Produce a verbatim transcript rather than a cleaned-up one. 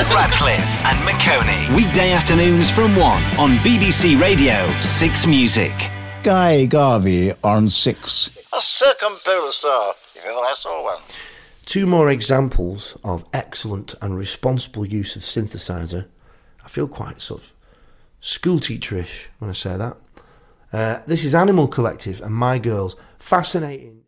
Radcliffe and McConey. Weekday afternoons from one on B B C Radio six Music. Guy Garvey on six. A circumpolar star, if ever I saw one. Two more examples of excellent and responsible use of synthesizer. I feel quite sort of school teacherish when I say that. Uh, this is Animal Collective and My Girls. Fascinating.